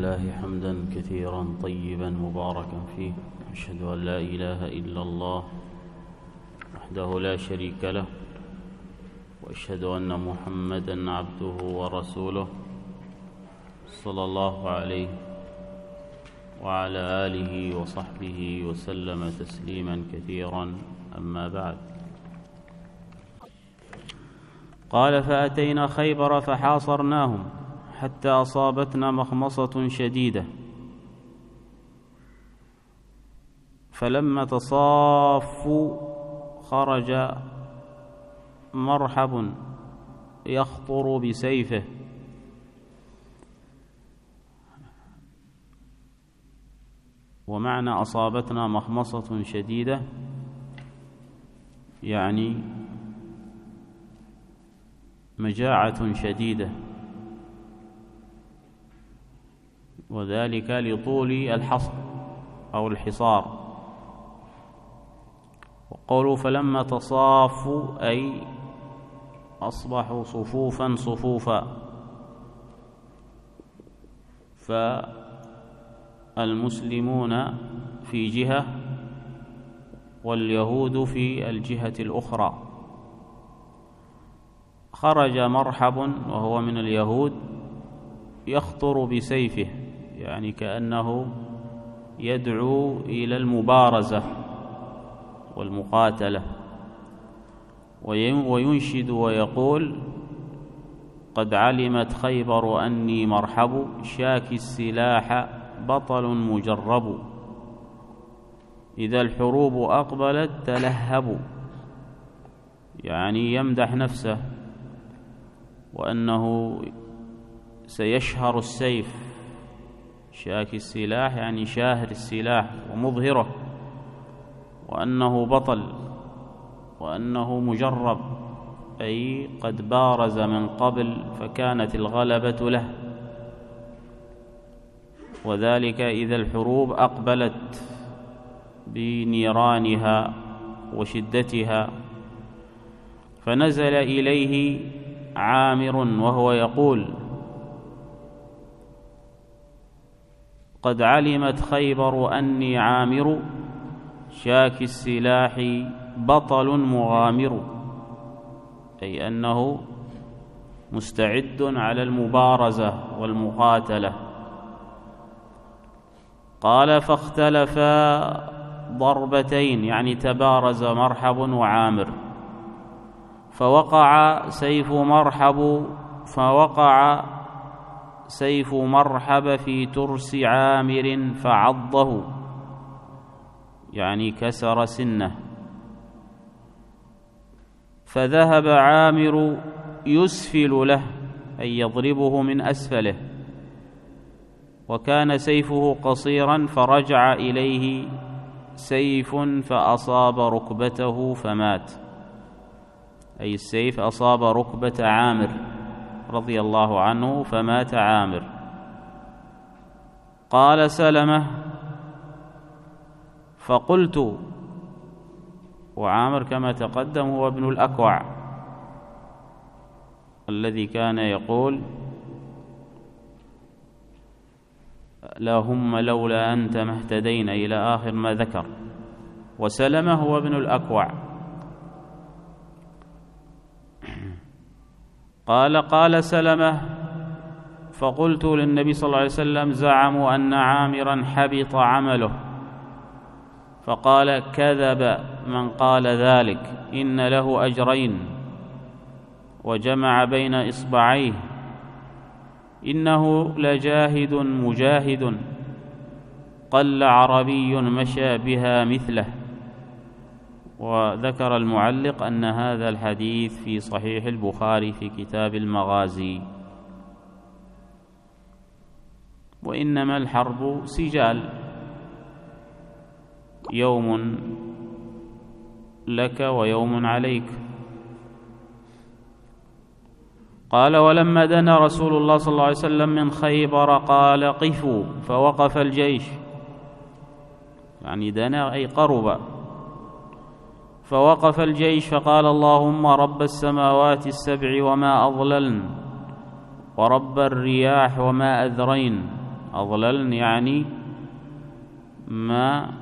لله حمدا كثيرا طيبا مباركا فيه، أشهد أن لا إله إلا الله وحده لا شريك له، وأشهد أن محمدا عبده ورسوله صلى الله عليه وعلى آله وصحبه وسلم تسليما كثيرا. أما بعد، قال: فأتينا خيبر فحاصرناهم حتى أصابتنا مخمصة شديدة، فلما تصافوا خرج مرحب يخطر بسيفه، ومعنى أصابتنا مخمصة شديدة يعني مجاعة شديدة، وذلك لطول الحصر أو الحصار. وقولوا فلما تصافوا أي أصبحوا صفوفا صفوفا، فالمسلمون في جهة واليهود في الجهة الأخرى. خرج مرحب وهو من اليهود يخطر بسيفه، يعني كأنه يدعو إلى المبارزة والمقاتلة، وينشد ويقول: قد علمت خيبر أني مرحب، شاكي السلاح بطل مجرب، إذا الحروب أقبلت تلهب. يعني يمدح نفسه وأنه سيشهر السيف، شاكي السلاح يعني شاهر السلاح ومظهره، وأنه بطل، وأنه مجرب أي قد بارز من قبل فكانت الغلبة له، وذلك إذا الحروب أقبلت بنيرانها وشدتها. فنزل إليه عامر وهو يقول: قد علمت خيبر أني عامر، شاكي السلاح بطل مغامر، أي أنه مستعد على المبارزة والمقاتلة. قال: فاختلفا ضربتين، يعني تبارز مرحب وعامر، فوقع سيف مرحب في ترس عامر فعضه، يعني كسر سنه، فذهب عامر يسفل له أي يضربه من أسفله، وكان سيفه قصيرا، فرجع إليه سيف فأصاب ركبته فمات، أي السيف أصاب ركبة عامر رضي الله عنه فمات عامر. قال سلمة: فقلت، وعامر كما تقدم هو ابن الأكوع الذي كان يقول: اللهم لولا أنت ما اهتدينا، إلى آخر ما ذكر. وسلمة هو ابن الأكوع. قال سلمة: فقلت للنبي صلى الله عليه وسلم: زعموا أن عامرا حبط عمله. فقال: كذب من قال ذلك، إن له أجرين. وجمع بين إصبعيه: إنه لجاهد مجاهد، قل عربي مشى بها مثله. وذكر المعلق أن هذا الحديث في صحيح البخاري في كتاب المغازي. وإنما الحرب سجال، يوم لك ويوم عليك. قال: ولما دنا رسول الله صلى الله عليه وسلم من خيبر قال: قفوا، فوقف الجيش، يعني دنا أي قرب. فوقف الجيش فقال: اللهم رب السماوات السبع وما أضللن، ورب الرياح وما أذرين، أضللن يعني ما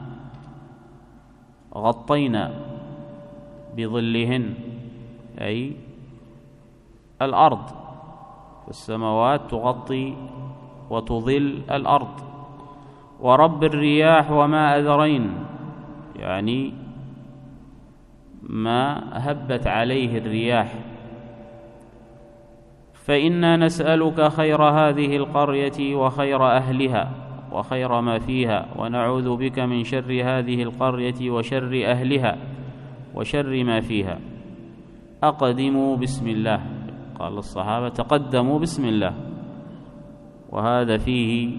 غطينا بظلهن، أي الأرض، فالسماوات تغطي وتظل الأرض. ورب الرياح وما أذرين، يعني ما هبت عليه الرياح. فإنا نسألك خير هذه القرية وخير أهلها وخير ما فيها، ونعوذ بك من شر هذه القرية وشر أهلها وشر ما فيها. أقدموا بسم الله، قال الصحابة تقدموا بسم الله. وهذا فيه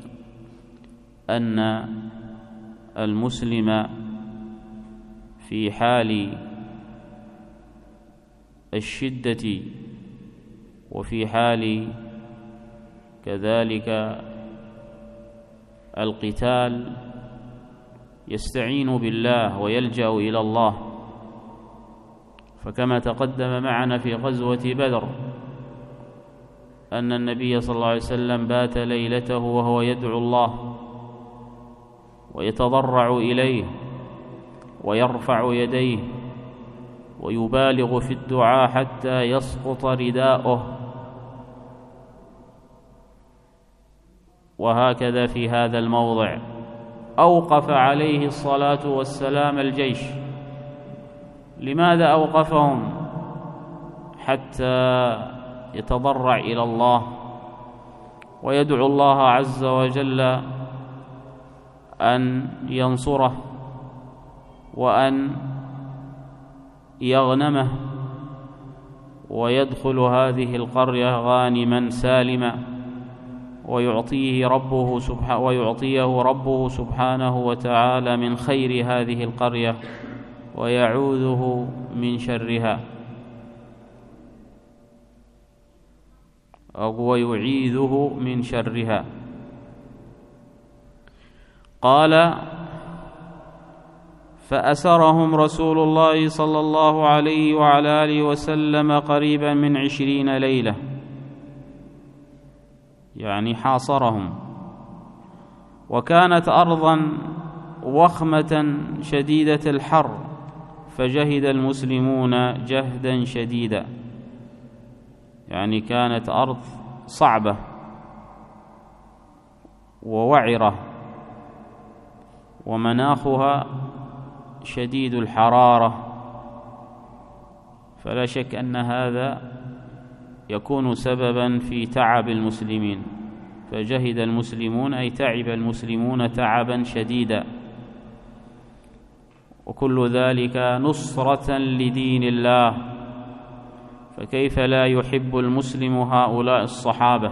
أن المسلم في حال الشدة وفي حال كذلك القتال يستعين بالله ويلجأ إلى الله. فكما تقدم معنا في غزوة بدر أن النبي صلى الله عليه وسلم بات ليلته وهو يدعو الله ويتضرع إليه ويرفع يديه ويبالغ في الدعاء حتى يسقط رداؤه. وهكذا في هذا الموضع أوقف عليه الصلاة والسلام الجيش. لماذا أوقفهم؟ حتى يتضرع إلى الله ويدعو الله عز وجل أن ينصره وأن يغنمه ويدخل هذه القرية غانما سالما، ويعطيه ربه سبحانه وتعالى من خير هذه القرية ويعوذه من شرها، أو يعيذه من شرها. قال: فأسرهم رسول الله صلى الله عليه وعلى آله وسلم قريبا من 20 ليلة، يعني حاصرهم. وكانت أرضا وخمة شديدة الحر، فجهد المسلمون جهدا شديدا، يعني كانت أرض صعبة ووعرة ومناخها شديد الحرارة، فلا شك أن هذا يكون سببا في تعب المسلمين. فجهد المسلمون أي تعب المسلمون تعبا شديدا، وكل ذلك نصرة لدين الله. فكيف لا يحب المسلم هؤلاء الصحابة؟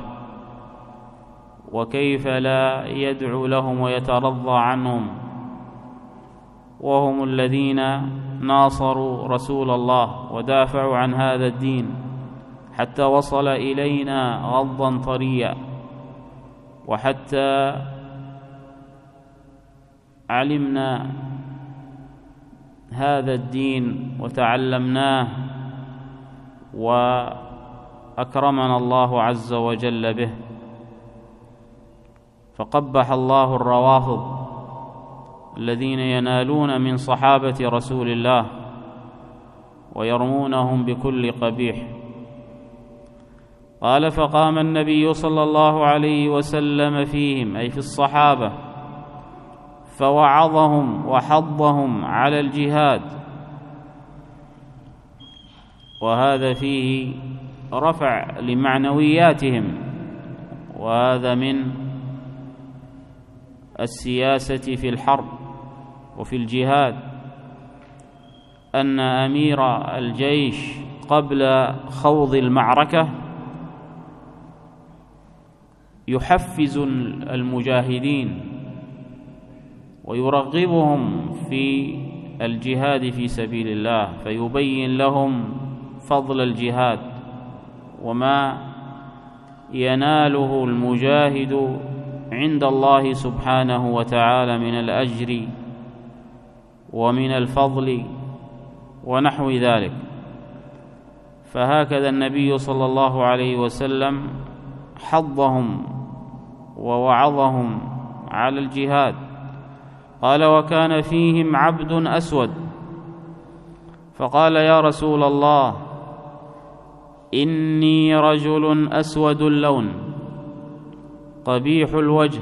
وكيف لا يدعو لهم ويترضى عنهم، وهم الذين ناصروا رسول الله ودافعوا عن هذا الدين حتى وصل إلينا غضا طريا، وحتى علمنا هذا الدين وتعلمناه وأكرمنا الله عز وجل به. فقبح الله الروافض الذين ينالون من صحابة رسول الله ويرمونهم بكل قبيح. قال: فقام النبي صلى الله عليه وسلم فيهم، أي في الصحابة، فوعظهم وحضهم على الجهاد. وهذا فيه رفع لمعنوياتهم، وهذا من السياسة في الحرب وفي الجهاد، أن أمير الجيش قبل خوض المعركة يحفز المجاهدين ويرغبهم في الجهاد في سبيل الله، فيبين لهم فضل الجهاد وما يناله المجاهد عند الله سبحانه وتعالى من الأجر ومن الفضل ونحو ذلك. فهكذا النبي صلى الله عليه وسلم حضهم ووعظهم على الجهاد. قال: وكان فيهم عبد أسود، فقال: يا رسول الله، إني رجل أسود اللون قبيح الوجه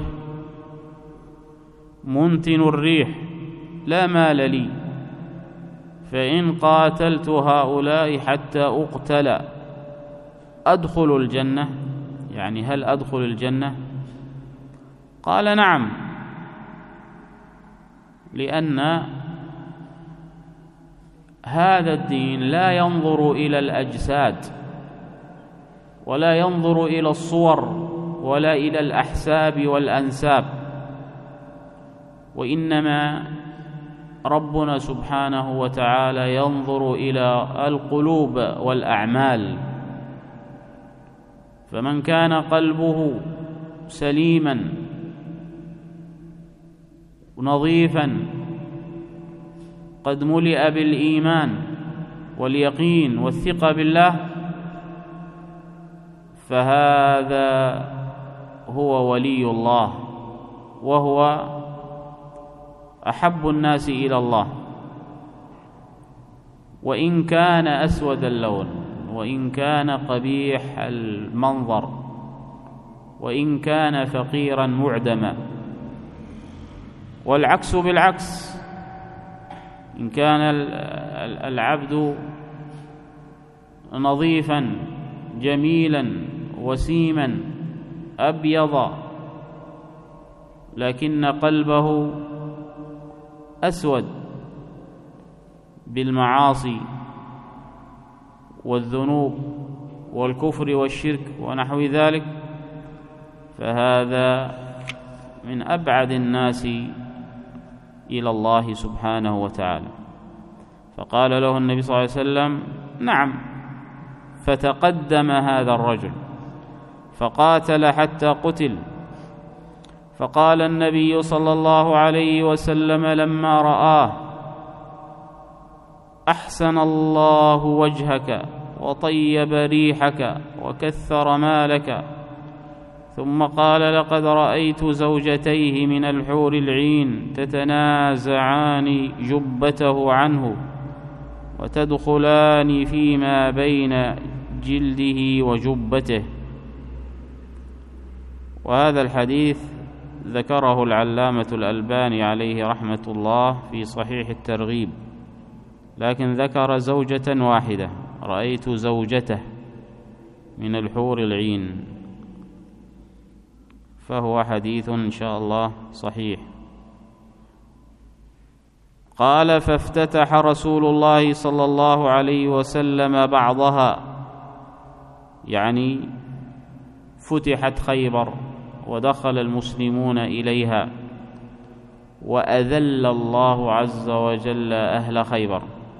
منتن الريح، لا مال لي، فإن قاتلت هؤلاء حتى أقتل أدخل الجنة؟ يعني هل أدخل الجنة؟ قال: نعم، لأن هذا الدين لا ينظر إلى الأجساد، ولا ينظر إلى الصور، ولا إلى الأحساب والأنساب، وإنما ربنا سبحانه وتعالى ينظر إلى القلوب والأعمال. فمن كان قلبه سليما نظيفا قد ملئ بالإيمان واليقين والثقة بالله، فهذا هو ولي الله، وهو أحب الناس إلى الله، وإن كان أسود اللون، وإن كان قبيح المنظر، وإن كان فقيرا معدما. والعكس بالعكس، إن كان العبد نظيفا جميلا وسيما أبيض، لكن قلبه أسود بالمعاصي والذنوب والكفر والشرك ونحو ذلك، فهذا من أبعد الناس إلى الله سبحانه وتعالى. فقال له النبي صلى الله عليه وسلم: نعم. فتقدم هذا الرجل فقاتل حتى قتل. فقال النبي صلى الله عليه وسلم لما رآه: أحسن الله وجهك وطيب ريحك وكثر مالك. ثم قال: لقد رأيت زوجتيه من الحور العين تتنازعان جبته عنه وتدخلان فيما بين جلده وجبته. وهذا الحديث ذكره العلامة الألباني عليه رحمة الله في صحيح الترغيب، لكن ذكر زوجة واحدة: رأيت زوجته من الحور العين، فهو حديث إن شاء الله صحيح. قال: فافتتح رسول الله صلى الله عليه وسلم بعضها، يعني فتحت خيبر ودخل المسلمون إليها، وأذل الله عز وجل أهل خيبر.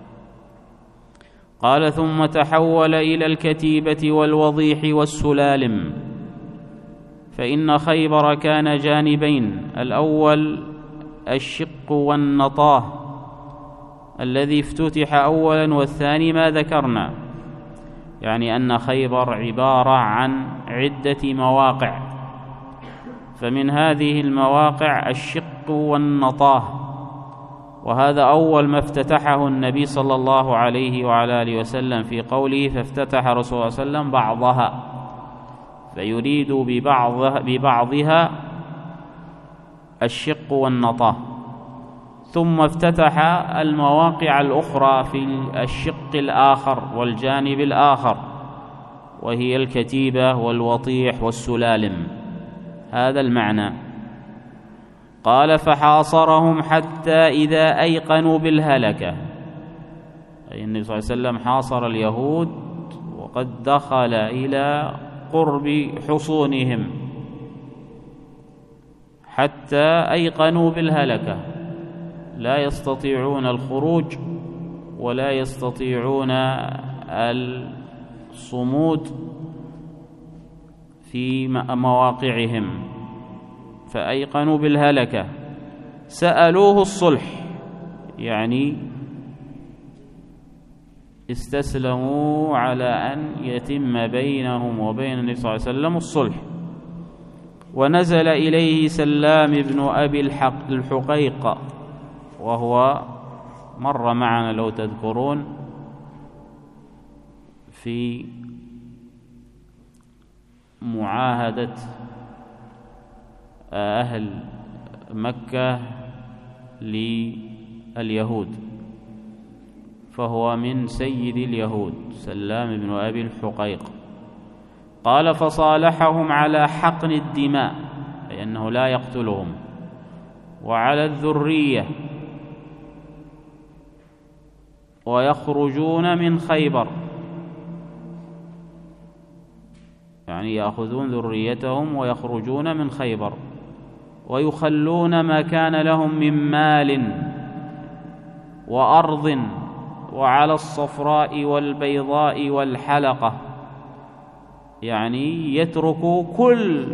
قال: ثم تحول إلى الكتيبة والوضيح والسلالم، فإن خيبر كان جانبين: الأول الشق والنطاه الذي افتتح أولا، والثاني ما ذكرنا، يعني أن خيبر عبارة عن عدة مواقع، فمن هذه المواقع الشق والنطاه، وهذا أول ما افتتحه النبي صلى الله عليه وعلى آله وسلم في قوله: فافتتح رسول الله صلى الله عليه وسلم بعضها، فيريد ببعضها الشق والنطاه. ثم افتتح المواقع الأخرى في الشق الآخر والجانب الآخر، وهي الكتيبة والوطيح والسلالم. هذا المعنى. قال: فحاصرهم حتى إذا أيقنوا بالهلكة، أي النبي صلى الله عليه وسلم حاصر اليهود وقد دخل إلى قرب حصونهم حتى أيقنوا بالهلكة، لا يستطيعون الخروج ولا يستطيعون الصمود في مواقعهم، فأيقنوا بالهلكة. سألوه الصلح، يعني استسلموا على أن يتم بينهم وبين النبي صلى الله عليه وسلم الصلح، ونزل إليه سلام بن أبي الحقيق، وهو مر معنا لو تذكرون في معاهدة أهل مكة لليهود، فهو من سيد اليهود سلام بن أبي الحقيق. قال: فصالحهم على حقن الدماء، أي أنه لا يقتلهم، وعلى الذرية، ويخرجون من خيبر، يعني يأخذون ذريتهم ويخرجون من خيبر، ويخلون ما كان لهم من مال وأرض، وعلى الصفراء والبيضاء والحلقة، يعني يتركوا كل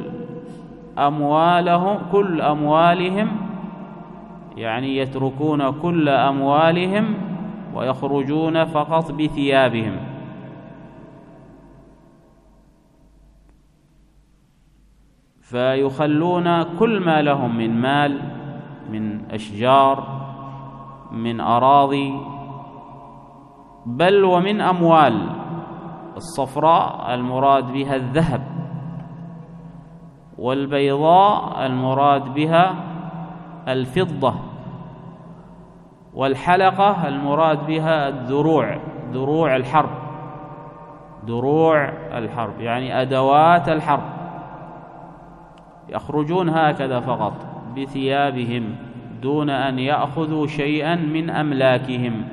أموالهم، يعني يتركون كل أموالهم ويخرجون فقط بثيابهم. فيخلون كل ما لهم من مال، من أشجار، من أراضي، بل ومن أموال. الصفراء المراد بها الذهب، والبيضاء المراد بها الفضة، والحلقة المراد بها دروع الحرب، يعني أدوات الحرب. يخرجون هكذا فقط بثيابهم دون أن يأخذوا شيئا من أملاكهم،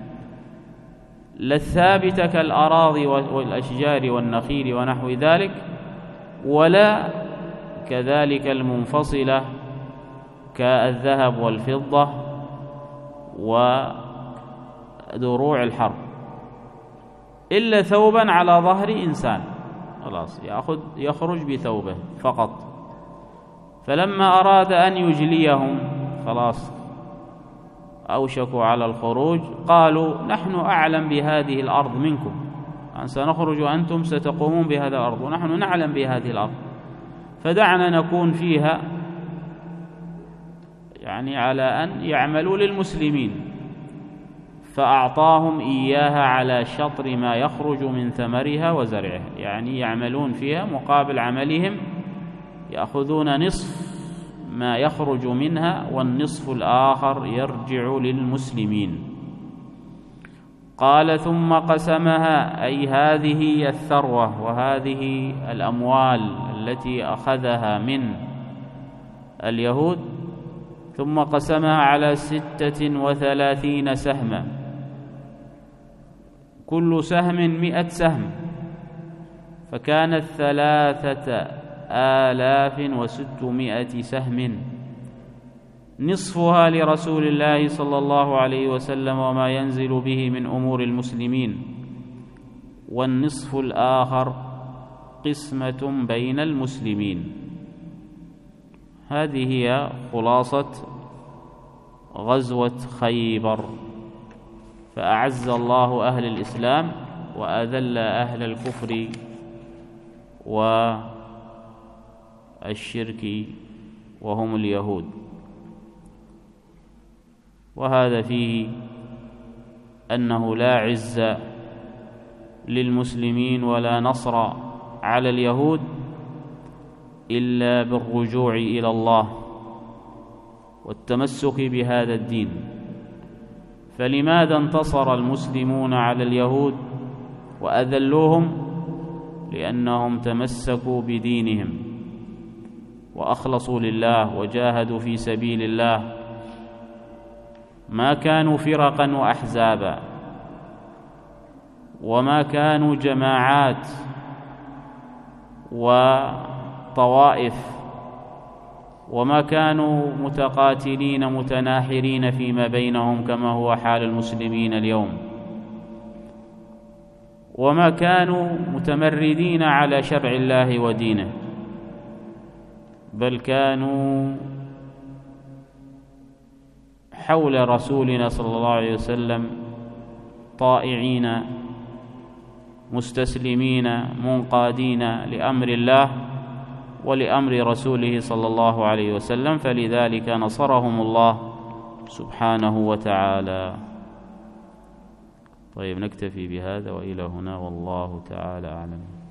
لا الثابتة كالأراضي والأشجار والنخيل ونحو ذلك، ولا كذلك المنفصلة كالذهب والفضة ودروع الحرب، إلا ثوبا على ظهر إنسان، خلاص يخرج بثوبه فقط. فلما أراد أن يجليهم، خلاص أوشكوا على الخروج، قالوا: نحن أعلم بهذه الأرض منكم، أن سنخرج وأنتم ستقومون بهذه الأرض، ونحن نعلم بهذه الأرض، فدعنا نكون فيها، يعني على أن يعملوا للمسلمين. فأعطاهم إياها على شطر ما يخرج من ثمرها وزرعها، يعني يعملون فيها مقابل عملهم، يأخذون نصف ما يخرج منها، والنصف الآخر يرجع للمسلمين. قال: ثم قسمها، أي هذه الثروة وهذه الأموال التي أخذها من اليهود، ثم قسمها على 36 سهما، كل سهم 100 سهم، فكانت 3600 سهم، نصفها لرسول الله صلى الله عليه وسلم وما ينزل به من أمور المسلمين، والنصف الآخر قسمة بين المسلمين. هذه هي خلاصة غزوة خيبر. فأعز الله أهل الإسلام وأذل أهل الكفر والشرك وهم اليهود. وهذا فيه أنه لا عز للمسلمين ولا نصر على اليهود إلا بالرجوع إلى الله والتمسك بهذا الدين. فلماذا انتصر المسلمون على اليهود وأذلوهم؟ لأنهم تمسكوا بدينهم وأخلصوا لله وجاهدوا في سبيل الله، ما كانوا فرقا وأحزابا، وما كانوا جماعات وطوائف، وما كانوا متقاتلين متناحرين فيما بينهم كما هو حال المسلمين اليوم، وما كانوا متمردين على شرع الله ودينه، بل كانوا حول رسولنا صلى الله عليه وسلم طائعين مستسلمين منقادين لأمر الله، ولأمر رسوله صلى الله عليه وسلم، فلذلك نصرهم الله سبحانه وتعالى. طيب، نكتفي بهذا وإلى هنا، والله تعالى أعلم.